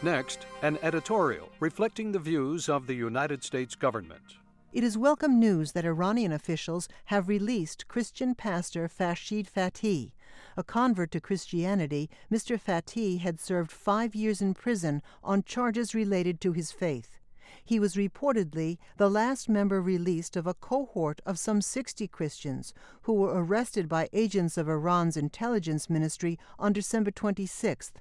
Next, an editorial reflecting the views of the United States government. It is welcome news that Iranian officials have released Christian pastor Farshid Fatih. A convert to Christianity, Mr. Fatih had served 5 years in prison on charges related to his faith. He was reportedly the last member released of a cohort of some 60 Christians who were arrested by agents of Iran's intelligence ministry on December 26,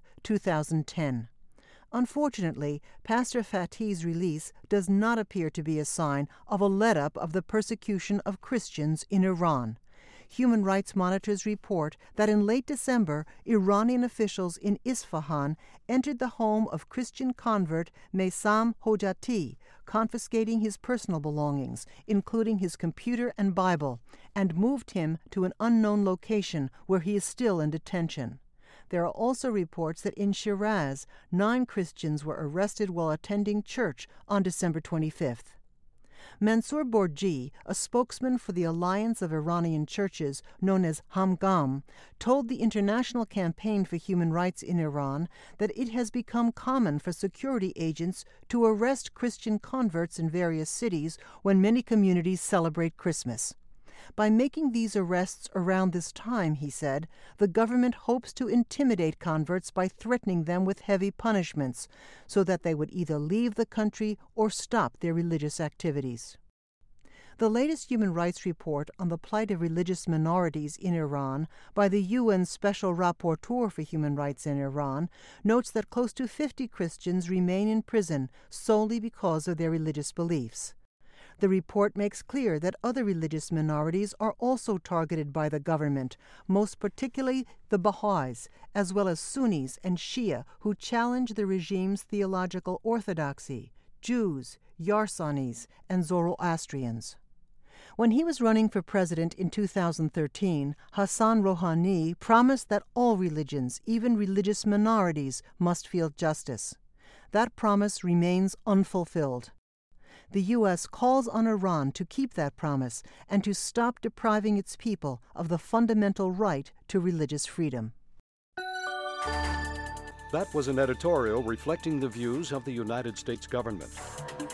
2010. Unfortunately, Pastor Fatih's release does not appear to be a sign of a let-up of the persecution of Christians in Iran. Human rights monitors report that in late December, Iranian officials in Isfahan entered the home of Christian convert Maysam Hojati, confiscating his personal belongings, including his computer and Bible, and moved him to an unknown location where he is still in detention. There are also reports that in Shiraz, 9 Christians were arrested while attending church on December 25th. Mansour Borji, a spokesman for the Alliance of Iranian Churches, known as Hamgam, told the International Campaign for Human Rights in Iran that it has become common for security agents to arrest Christian converts in various cities when many communities celebrate Christmas. By making these arrests around this time, he said, the government hopes to intimidate converts by threatening them with heavy punishments so that they would either leave the country or stop their religious activities. The latest human rights report on the plight of religious minorities in Iran by the UN Special Rapporteur for Human Rights in Iran notes that close to 50 Christians remain in prison solely because of their religious beliefs. The report makes clear that other religious minorities are also targeted by the government, most particularly the Baha'is, as well as Sunnis and Shia who challenge the regime's theological orthodoxy, Jews, Yarsanis, and Zoroastrians. When he was running for president in 2013, Hassan Rouhani promised that all religions, even religious minorities, must feel justice. That promise remains unfulfilled. The U.S. calls on Iran to keep that promise and to stop depriving its people of the fundamental right to religious freedom. That was an editorial reflecting the views of the United States government.